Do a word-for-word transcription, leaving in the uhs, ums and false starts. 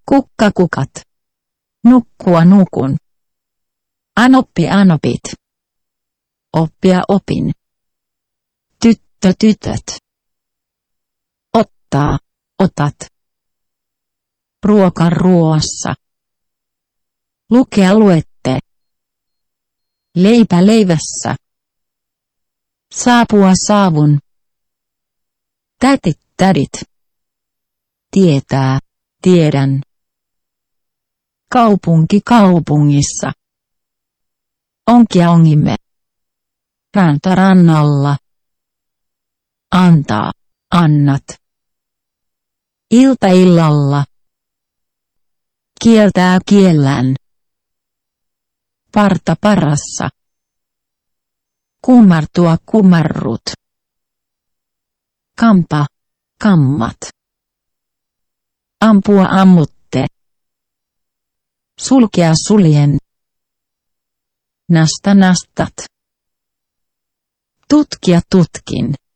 Kukka kukat. Nukkua nukun. Anoppi anopit. Oppia opin. Tyttö tytöt. Ottaa, otat. Ruoka ruoassa. Lukea luette. Leipä leivässä. Saapua saavun. Tätit tädit. Tietää, tiedän. Kaupunki kaupungissa. Onkia ongimme. Ranta rannalla. Antaa, annat. Ilta illalla. Kieltää kiellän. Parta parassa. Kummartua kummarrut. Kampa, kammat. Ampua ammutte. Sulkea suljen. Nasta nastat. Tutkia tutkin.